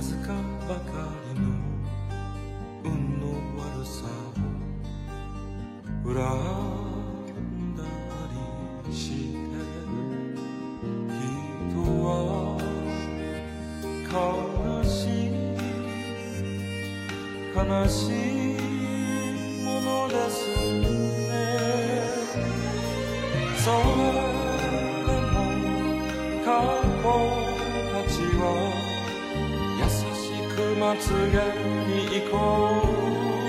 わずかばかりの運の悪さを恨んだりして人は悲しい悲しいものですね。それでも過去たちは優しくまつげに行こう。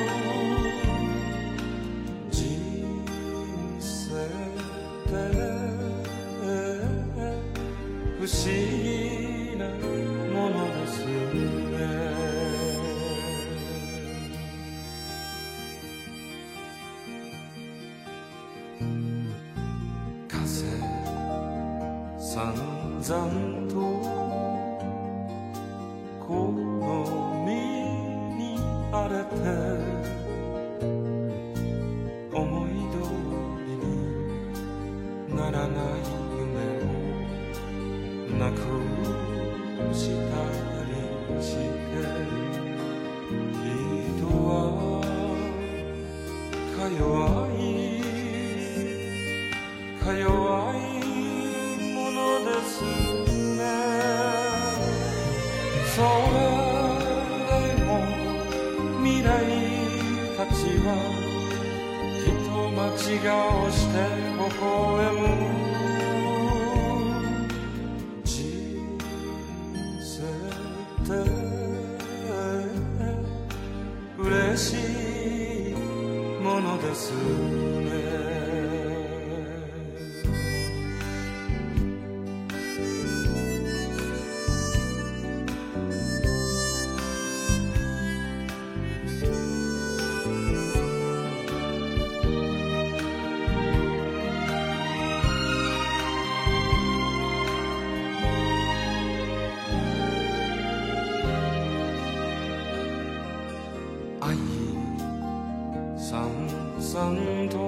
人生って不思議なものですね。風散々とこの身に荒れて思い通りにならない夢をなくしたりして人はか弱いものですね。それでも未来たちはきっと街顔して微笑む。人生って嬉しいものですね。愛さんさんと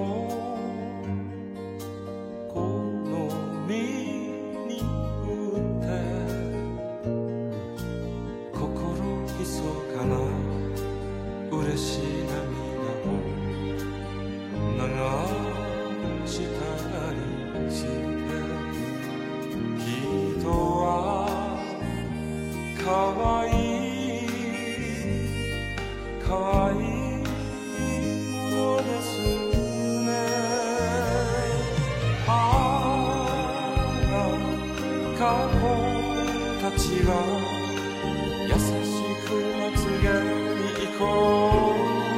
この身に打って心ひそかな嬉しい涙を流したりして人は可愛い可愛いものですね。過去たちは優しくまつげに行こ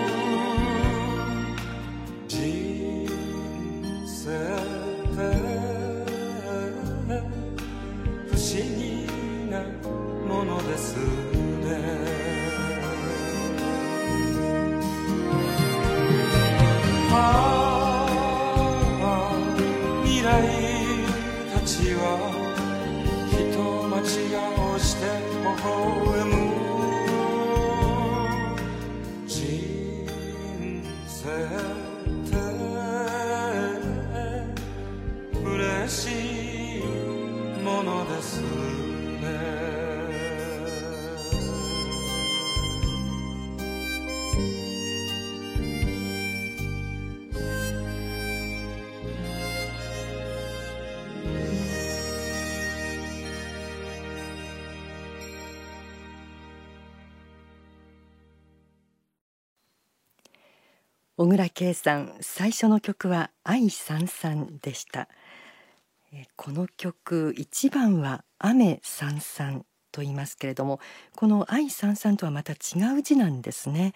う。人生って不思議なものですね。未来たちは人間違をして微笑む。人生って嬉しいものですね。 小倉圭さん、最初の曲は愛さんさんでした。この曲1番は雨さんさんと言いますけれども、この愛さんさんとはまた違う字なんですね。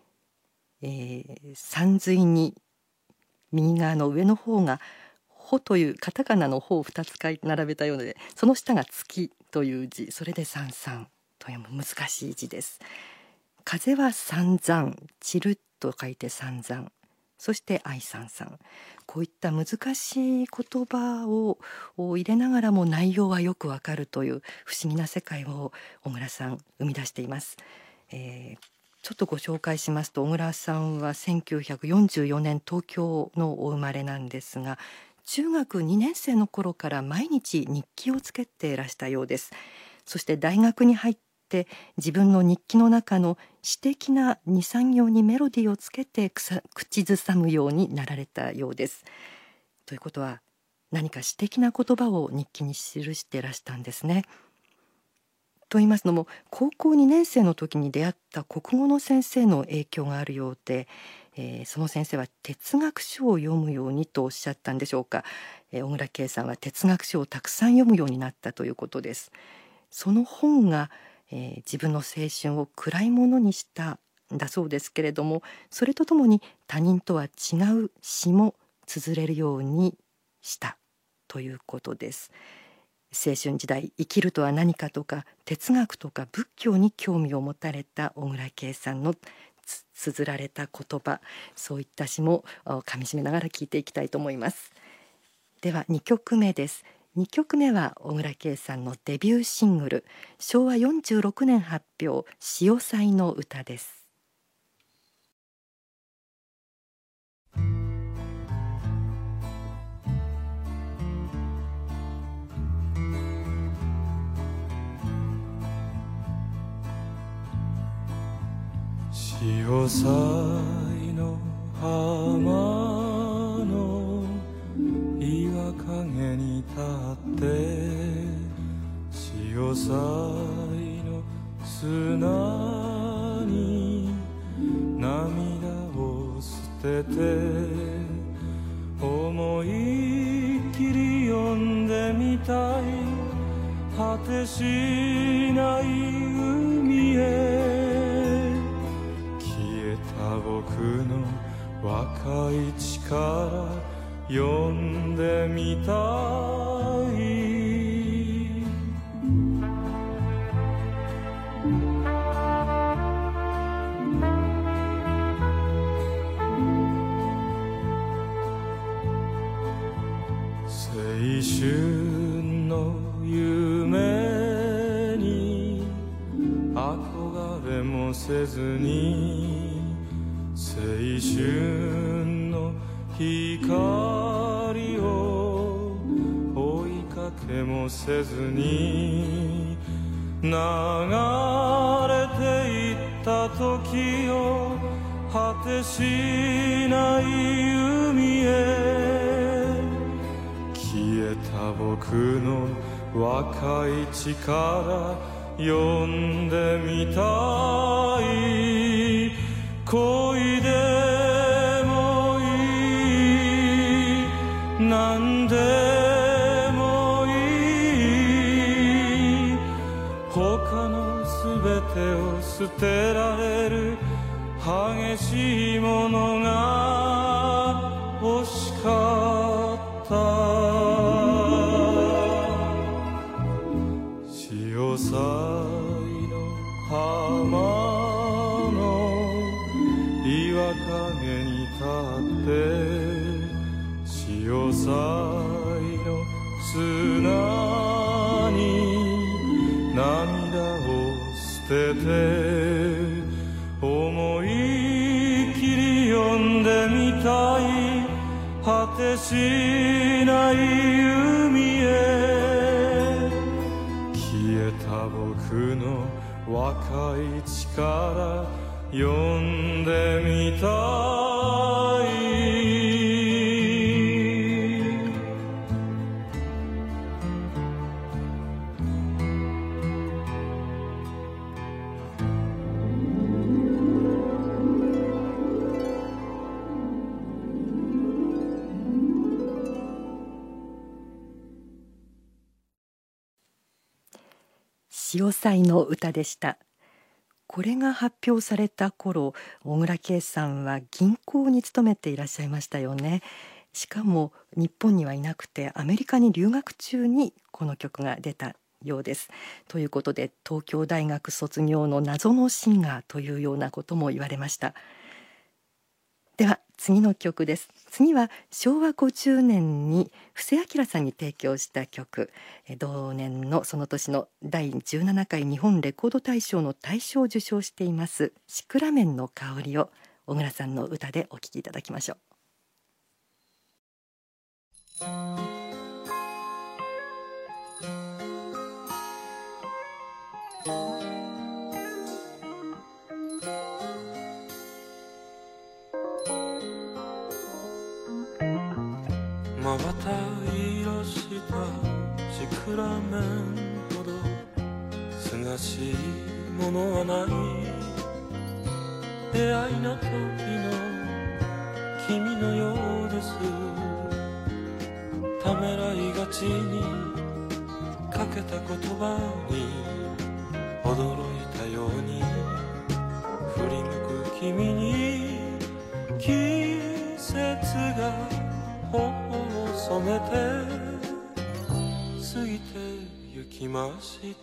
山水に右側の上の方がほというカタカナのほを2つ並べたようで、その下が月という字、それでさんさんという難しい字です。風は散々、散ると書いて散々、そして愛さんさん、こういった難しい言葉を入れながらも内容はよくわかるという不思議な世界を小倉さん生み出しています。ちょっとご紹介しますと、小倉さんは1944年東京のお生まれなんですが、中学2年生の頃から毎日日記をつけていらしたようです。そして大学に入ってして自分の日記の中の詩的な 2,3 行にメロディーをつけて口ずさむようになられたようです。ということは何か詩的な言葉を日記に記してらしたんですね。と言いますのも、高校2年生の時に出会った国語の先生の影響があるようで、その先生は哲学書を読むようにとおっしゃったんでしょうか。小倉圭さんは哲学書をたくさん読むようになったということです。その本が、自分の青春を暗いものにしたんだそうですけれども、それとともに他人とは違う詩も綴れるようにしたということです。青春時代、生きるとは何かとか哲学とか仏教に興味を持たれた小倉圭さんの綴られた言葉、そういった詩もかみしめながら聞いていきたいと思います。では2曲目です。2曲目は小倉圭さんのデビューシングル、昭和46年発表、潮騒の歌です。 潮騒の浜の岩陰に立って潮騒の砂に涙を捨てて思いっきり読んでみたい果てしない海へ僕の若い力読んでみたい青春の夢に憧れもせずに青春の光を追いかけもせずに流れていった時を果てしない海へ消えた僕の若い力読んでみたい恋でもいい何でもいい他のすべてを捨てられる激しいものが欲しかった潮騒の浜岩陰に立って潮騒の砂に涙を捨てて思いっきり読んでみたい果てしない海へ消えた僕の若い力読んでみたい潮騒の歌でした。これが発表された頃、小倉圭さんは銀行に勤めていらっしゃいましたよね。しかも日本にはいなくてアメリカに留学中にこの曲が出たようです。ということで東京大学卒業の謎のシンガーというようなことも言われました。では次の曲です。次は昭和50年に布施明さんに提供した曲、同年のその年の第17回日本レコード大賞の大賞を受賞していますシクラメンの香りを小倉さんの歌でお聴きいただきましょう。 まばた色したシクラメンほどすがしいものはない。出会いの時の君のようです。ためらいがちにかけた言葉に驚いたように振り向く君に季節が頬を染めて過ぎてゆきました。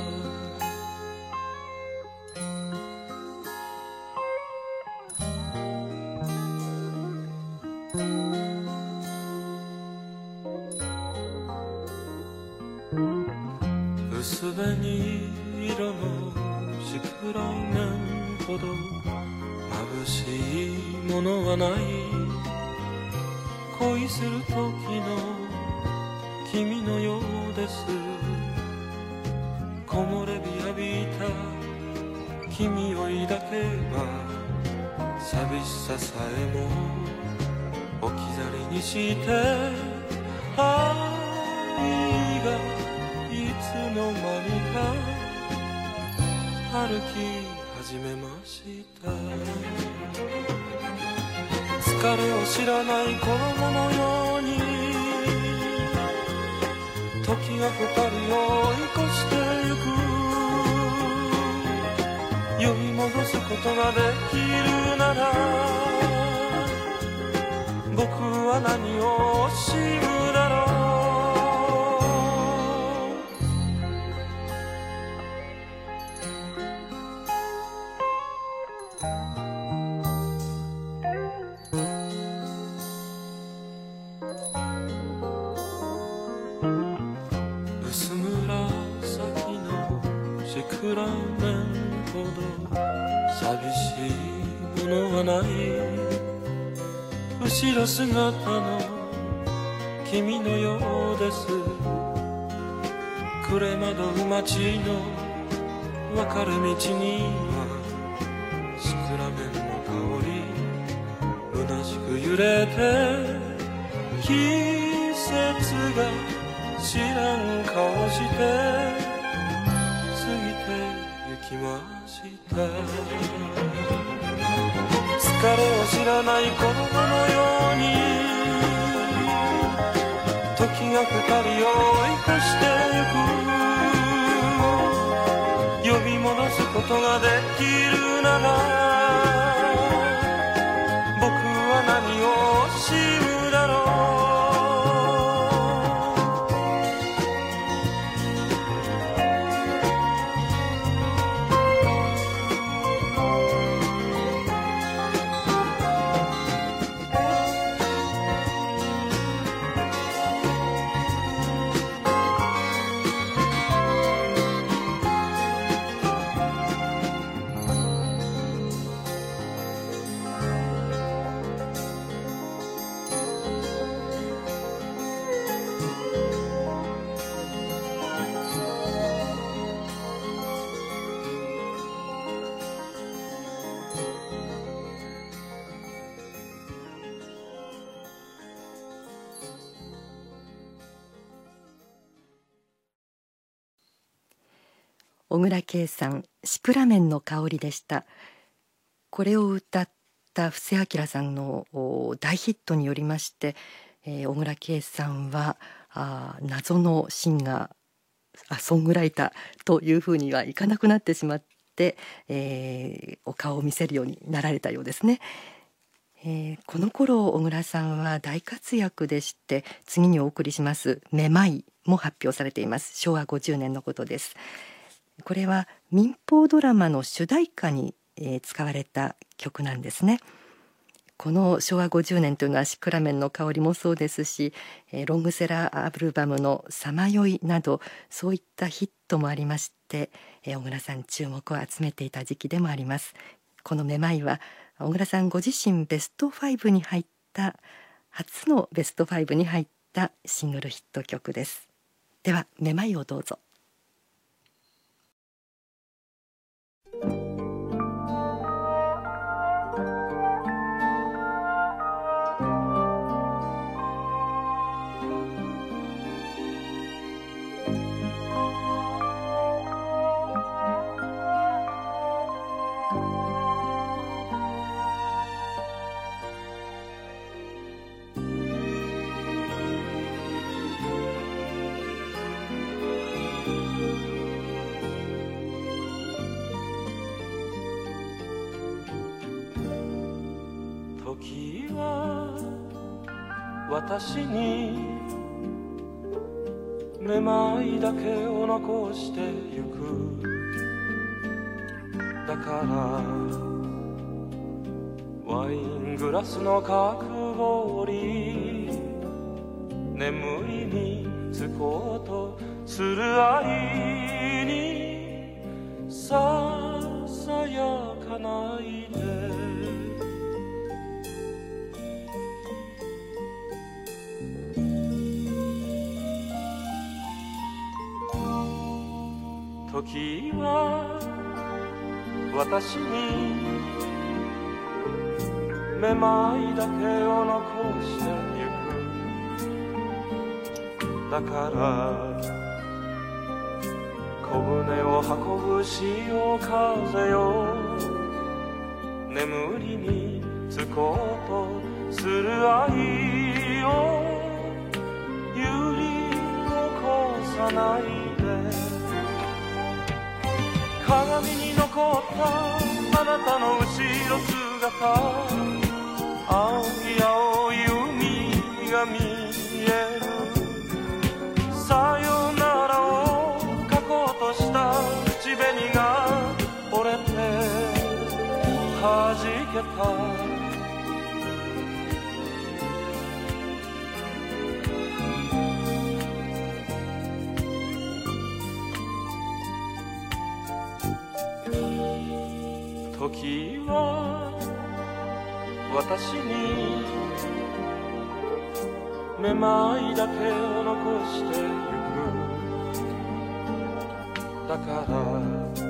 薄紅色のシクラメンほど眩しいものはない。恋する時の君のようです。木漏れ日浴びた君を抱けば寂しささえも置き去りにして愛がいつの間にか歩き始めました。疲れを知らない子供のように時が二人を追い越してゆく。呼び戻すことができるなら僕は何を惜しむだろう。薄紫のシクラメンほど寂しいものはない。後ろ姿の君のようです。暮れ惑う街の分かれ道にはシクラメンの香り虚しく揺れて季節が知らん顔して過ぎてゆきました。疲れを知らない子供のように時が二人を追い越してゆく。呼び戻すことができるなら僕は何を惜しむだろう。 小椋佳さん、シクラメンの香りでした。これを歌った布施明さんの大ヒットによりまして、小椋佳さんは謎のシンガーソングライターというふうにはいかなくなってしまって、お顔を見せるようになられたようですね。この頃小椋さんは大活躍でして、次にお送りします「めまい」も発表されています。昭和50年のことです。これは民放ドラマの主題歌に、使われた曲なんですね。この昭和50年というのはシクラメンの香りもそうですし、ロングセラーアルバムのさまよいなどそういったヒットもありまして、小椋さん注目を集めていた時期でもあります。このめまいは小椋さんご自身ベスト5に入った初のベスト5に入ったシングルヒット曲です。ではめまいをどうぞ。 時は私にめまいだけを残してゆく。だからワイングラスの角氷、眠りにつこうとする愛にささやかないで。時は私にめまいだけを残してゆく。だから小舟を運ぶ潮風よ、眠りにつこうとする愛を揺り起こさないで。鏡に残ったあなたの後ろ姿、青い青い海が見える。さよならを書こうとした口紅が折れて弾けた。時は私にめまいだけを残してゆく。だから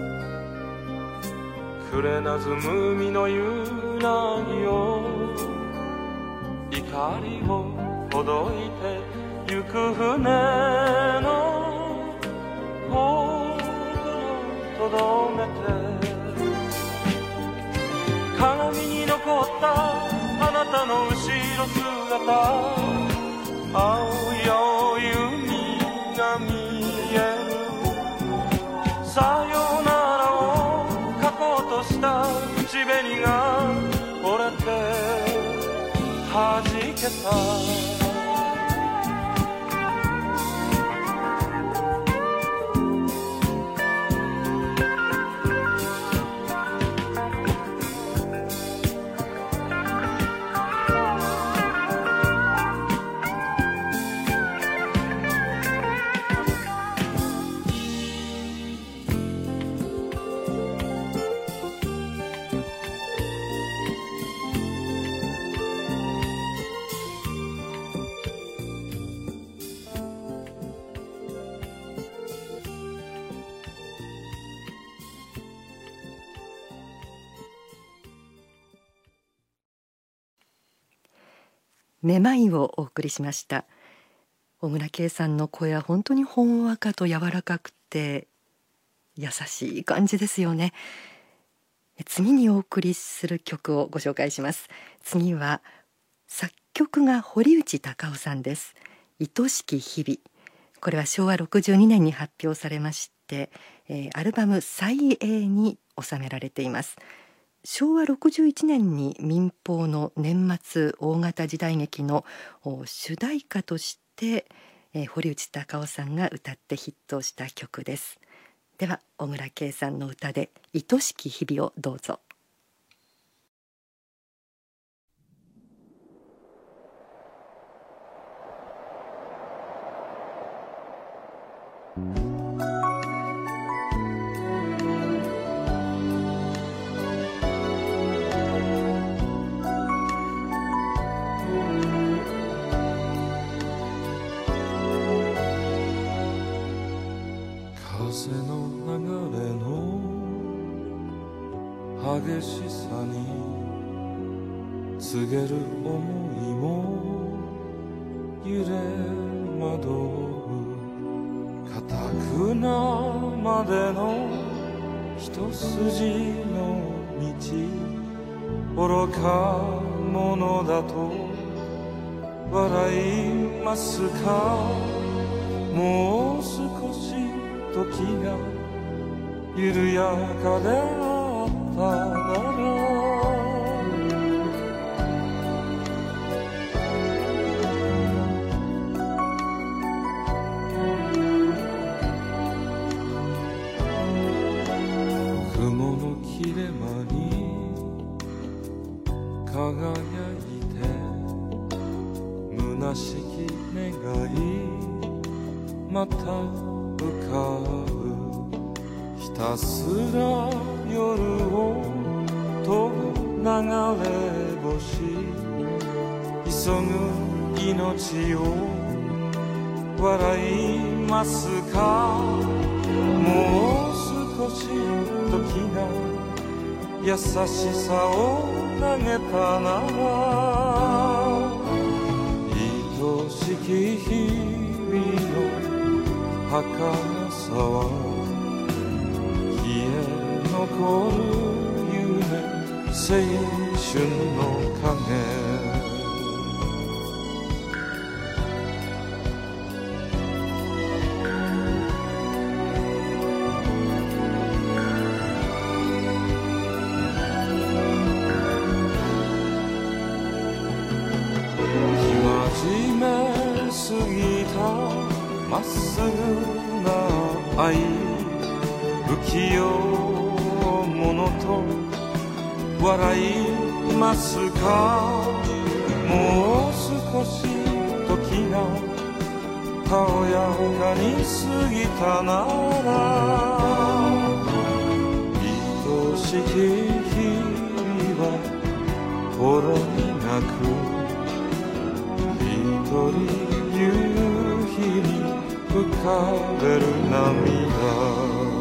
くれなずむ海の夕凪を怒りをほどいてゆく船の心とどめて。鏡に残ったあなたの後ろ姿、青い青い海が見える。さよならを書こうとした口紅が折れて弾けた。 めまいをお送りしました。小椋佳さんの声は本当にほんわかと柔らかくて優しい感じですよね。次にお送りする曲をご紹介します。次は作曲が堀内孝雄さんです。愛しき日々。これは昭和62年に発表されまして、アルバム再映に収められています。昭和61年に民放の年末大型時代劇の主題歌として、堀内孝雄さんが歌ってヒットした曲です。では小椋佳さんの歌で愛しき日々をどうぞ。 風の流れの激しさに告げる想いも揺れ惑うかたくなまでの一筋の道、愚か者だと笑いますか。もう少し時が緩やかであったなら、雲の切れ間に輝いて虚しき願いまた浮かぶ。ひたすら夜を飛ぶ流れ星、急ぐ命を笑いますか。もう少し時が優しさを投げたなら、愛しき日々の儚さは消え残る夢、青春の影。まっすぐな愛、不器用者と笑いますか。もう少し時がたおやかに過ぎたなら、愛しき日々はほろ苦く、一人夕日に浮かべる涙。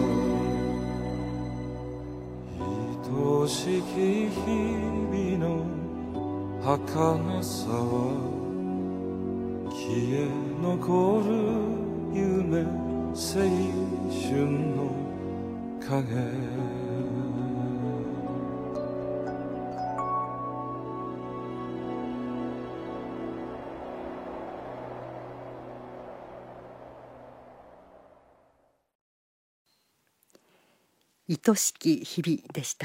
愛しき日々の儚さは消え残る夢、青春の影。 愛しき日々でした。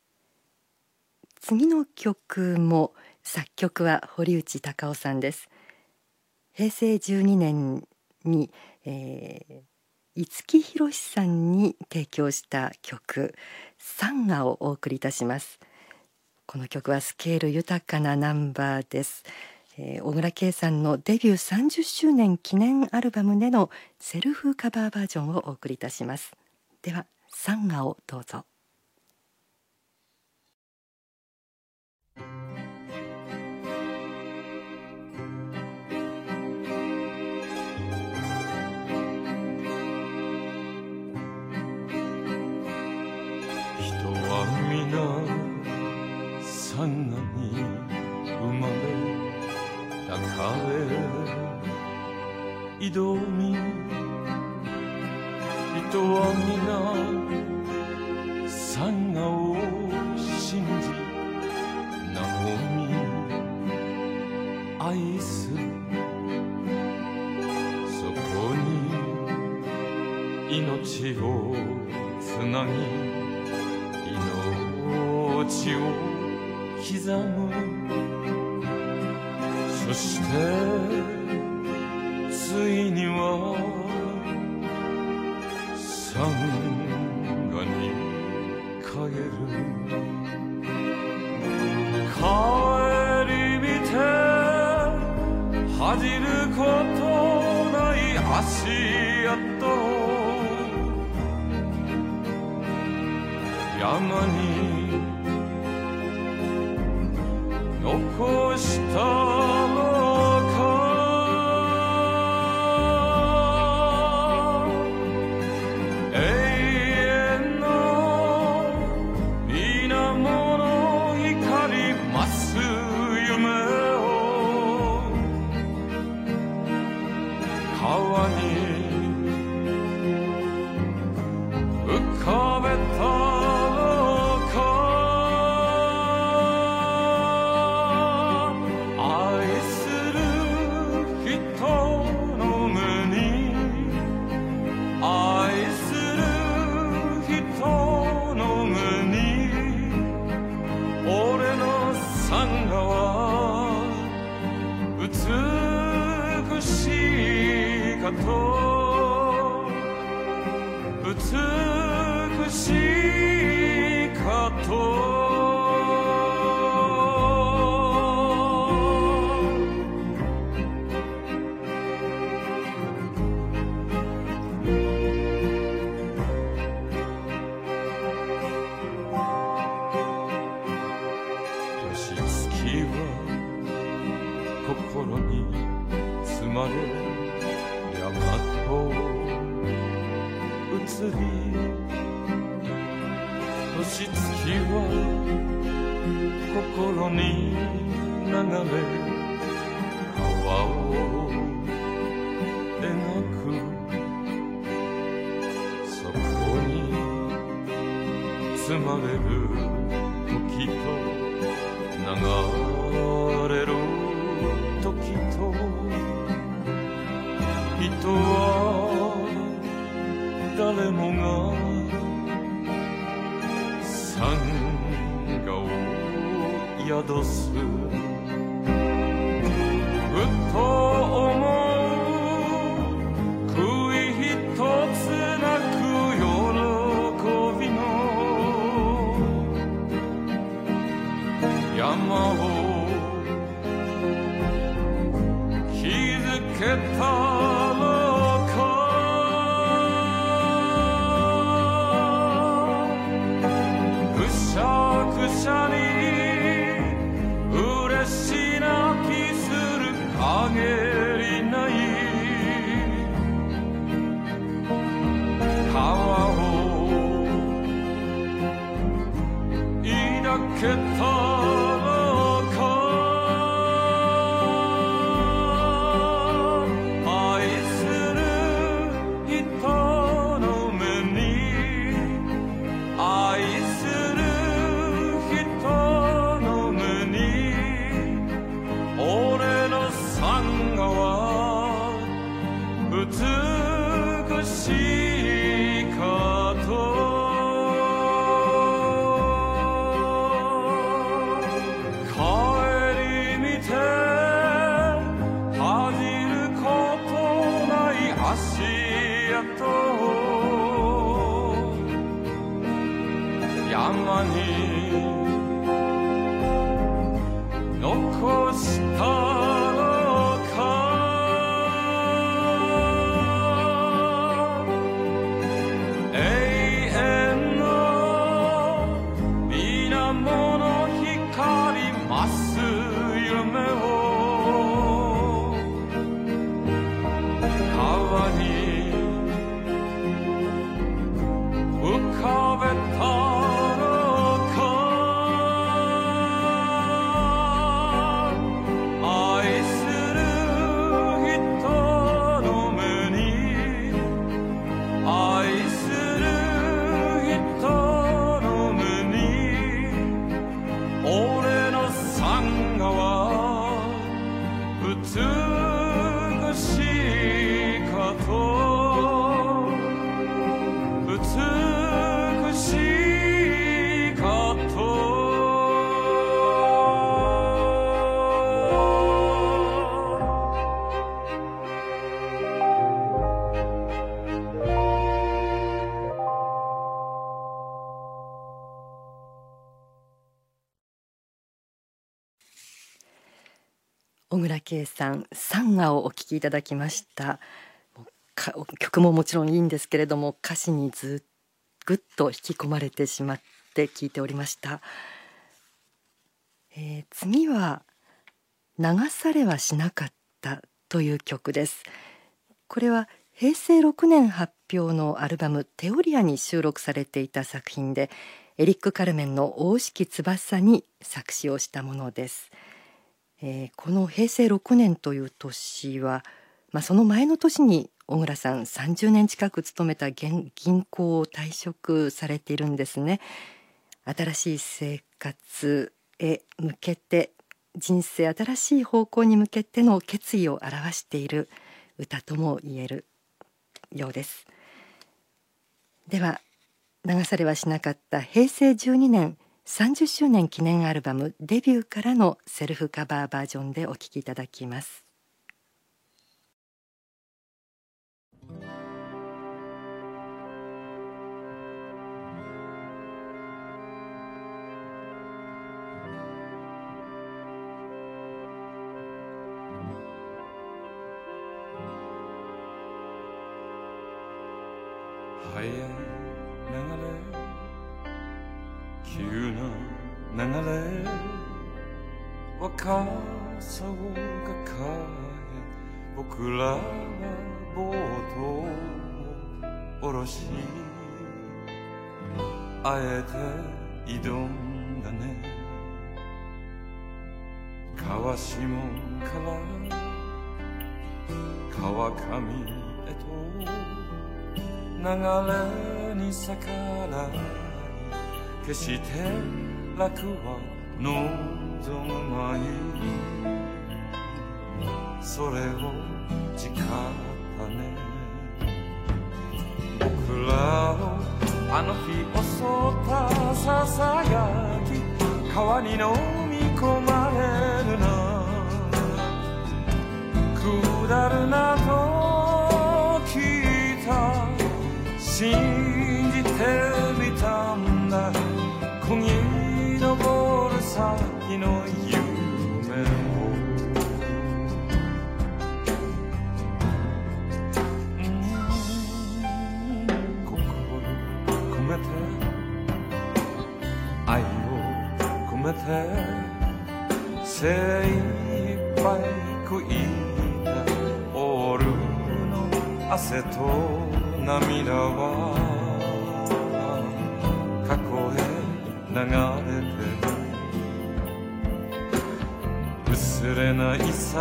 次の曲も作曲は堀内孝雄さんです。平成12年に、五木ひろしさんに提供した曲「サンガ」をお送りいたします。この曲はスケール豊かなナンバーです。小椋佳さんのデビュー30周年記念アルバムでのセルフカバーバージョンをお送りいたします。ではサンガをどうぞ。 人は皆サンガに生まれ抱え挑み、人は皆サンガを信じ和み愛す。そこに命をつなぎ命を刻む。そしてついにはサンガに帰る。帰り見て恥じることない足跡、山に残したのか。 川に浮かべたのか愛する人の胸に愛する人の胸に俺のサンガは美しいかと美しいかと星月は心に包まれ山と移り星月は心に流れ川を描くそこに包まれる時と流れる時と人は誰もがサンガを宿すふと思う悔いひとつなく喜びの山を築けたくしゃに嬉し泣きする限りない川を抱けたのか愛する人の目に愛する俺のサンガは美しいかと帰り見て恥じることない足跡山に残したのか永遠の水面の光増す夢を川に浮かべた俺のサンガは美しいかと美しいかと小倉圭さん、サンガをお聴きいただきました。曲ももちろんいいんですけれども、歌詞にぐっと引き込まれてしまって聴いておりました。次は流されはしなかったという曲です。これは平成6年発表のアルバムテオリアに収録されていた作品で、エリック・カルメンの大敷翼に作詞をしたものです。この平成6年という年はその前の年に小倉さん30年近く勤めた銀行を退職されているんですね。新しい生活へ向けて、人生新しい方向に向けての決意を表している歌とも言えるようです。では流されはしなかった平成12年30周年記念アルバムデビューからのセルフカバーバージョンでお聴きいただきます。 速い流れ、急な流れ、若さを抱え、僕らはボートを下ろし、あえて挑んだね。川下から川上へと流れに逆らい、決して楽は望むまい。それを誓ったね。僕らをあの日襲ったささやき、川に飲み込まれるな。下るなと聞いた。信じてみたんだ。漕ぎ登る先の夢を。心込めて、愛を込めて、精一杯悔いたオールの汗と涙は過去へ流れて、薄れないさ。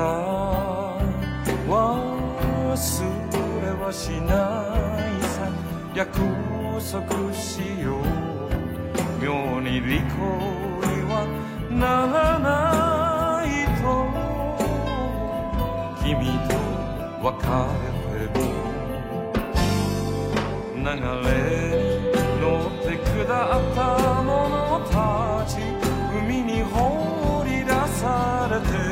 忘れはしないさ。約束しよう。妙に利口にはならないと。君と別れてる。流れに乗って下った者たち、海に放り出されて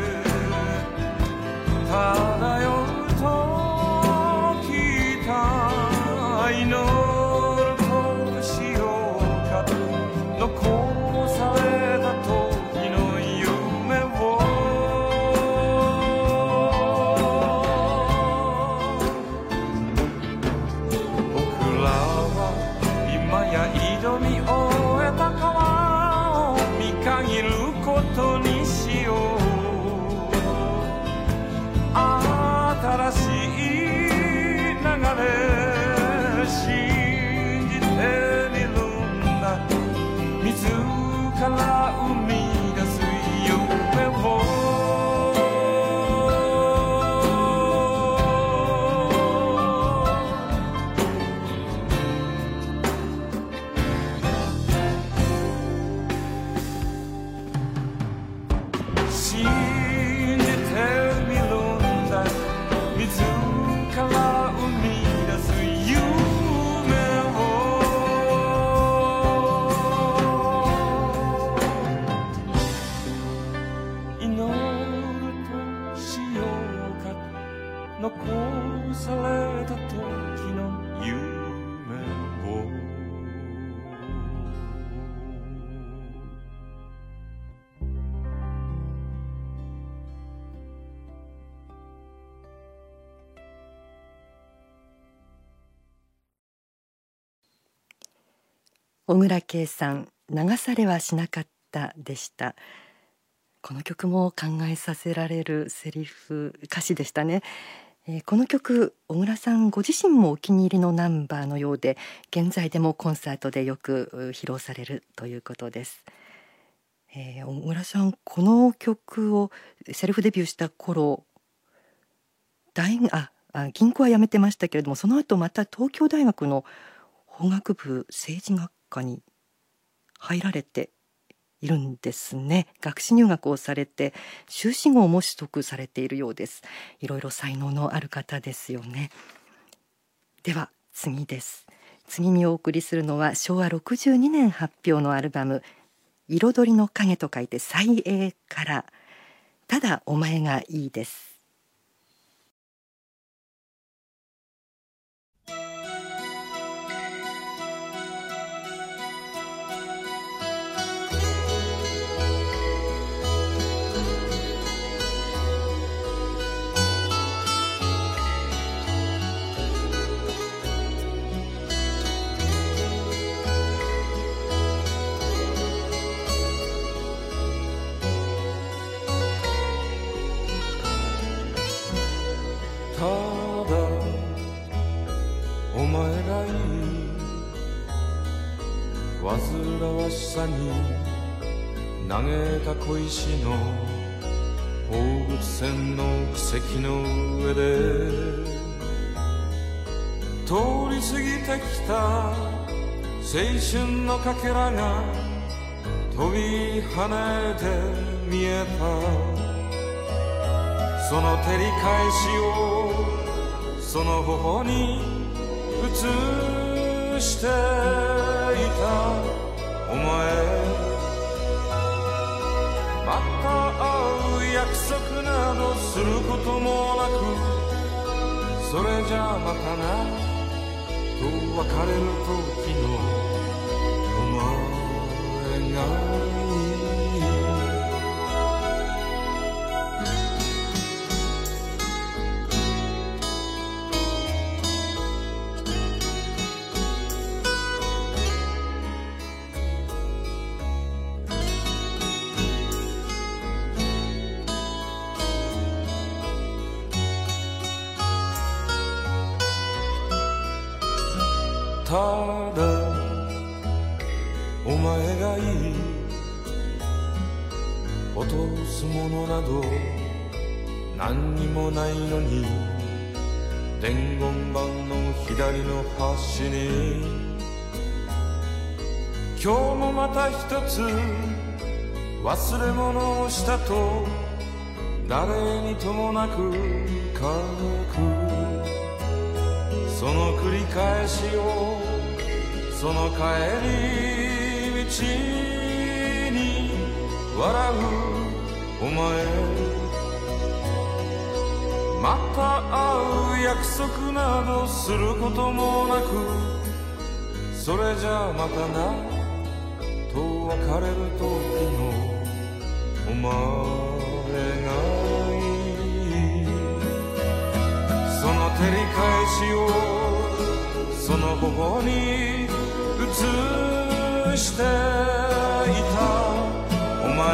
漂うときた。祈るとしようか。残された時の夢を。挑み終えた川を見限ることにしよう。新しい流れ、信じてみるんだ。自ら生み出す夢を。信じてみるんだ。自ら生み出す夢を。祈るとしようか。残された時の夢を。 小倉圭さん、流されはしなかったでした。この曲も考えさせられるセリフ歌詞でしたね。この曲、小倉さんご自身もお気に入りのナンバーのようで、現在でもコンサートでよく披露されるということです。小倉さん、この曲をセルフデビューした頃、 銀行は辞めてましたけれども、その後また東京大学の法学部政治学科に入られているんですね。学士入学をされて修士号も取得されているようです。いろいろ才能のある方ですよね。では次です。次にお送りするのは昭和62年発表のアルバム彩りの影と書いて彩影からただお前がいいです。 ただお前がいい煩わしさに投げた小石の放物線の奇跡の上で通り過ぎてきた青春のかけらが飛び跳ねて見えたその照り返しをその頬に映していたお前また会う約束などすることもなくそれじゃまたなと別れる時のお前がただお前がいい落とすものなど何にもないのに伝言板の左の端に今日もまた一つ忘れ物をしたと誰にともなく書くその繰り返しをその帰り道に笑うお前また会う約束などすることもなくそれじゃまたなと別れる時のお前がいいその照り返しをその頬に映していたお前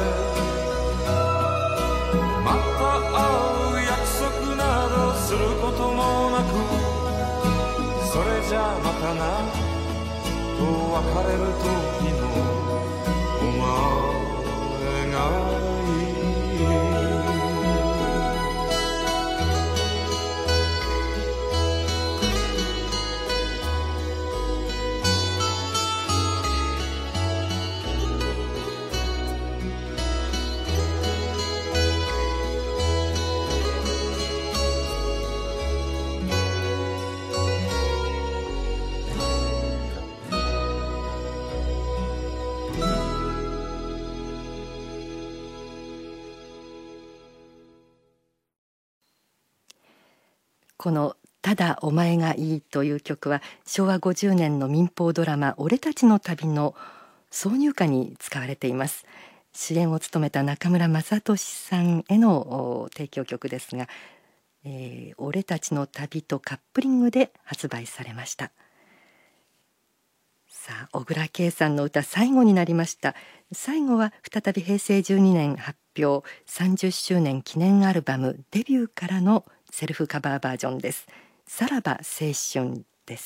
また会う約束などすることもなくそれじゃまたなと別れる時のお前がこのただお前がいいという曲は昭和50年の民放ドラマ俺たちの旅の挿入歌に使われています。主演を務めた中村雅俊さんへの提供曲ですが、俺たちの旅とカップリングで発売されました。さあ小椋佳さんの歌最後になりました。最後は再び平成12年発表30周年記念アルバムデビューからのセルフカバーバージョンです。さらば青春です。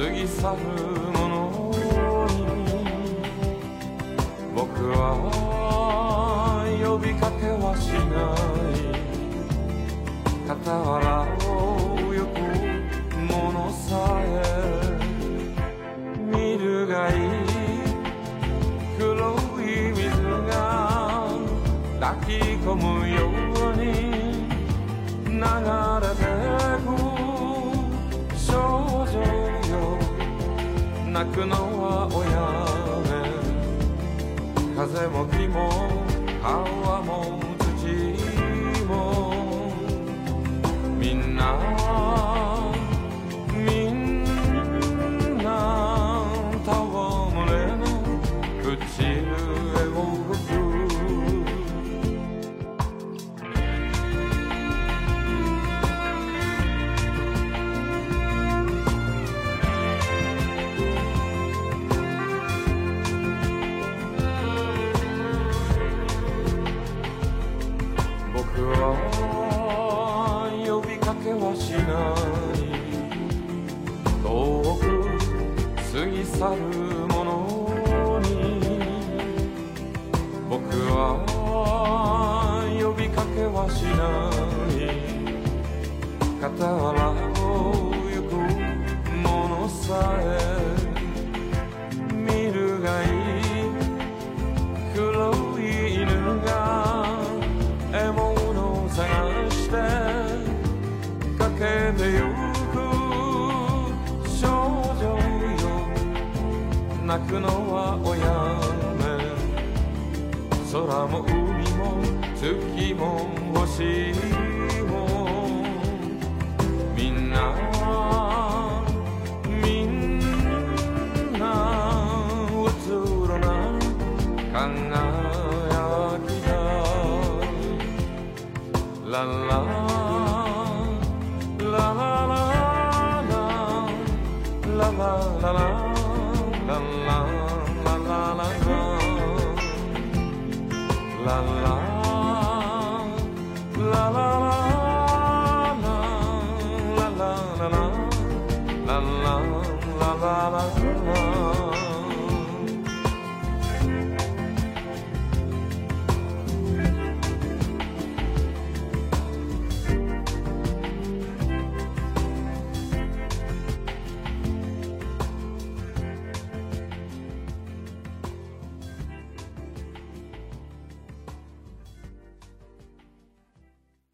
過ぎ去るものに僕は呼びかけはしない傍らを行くものさえ見るがいい黒い水が抱き込むように流れてく少女よ泣くのはおやめ風も木も川も土もみんな戯れの口笛を吹く僕は呼びかけはしない遠く過ぎ去るものに僕は呼びかけはしない傍らを行くものさえ見るがいい黒い犬が獲物を探して駆けてゆく少女よ泣くのはおやめ空も海も月も星もみんなうつろな輝きだララララララララララ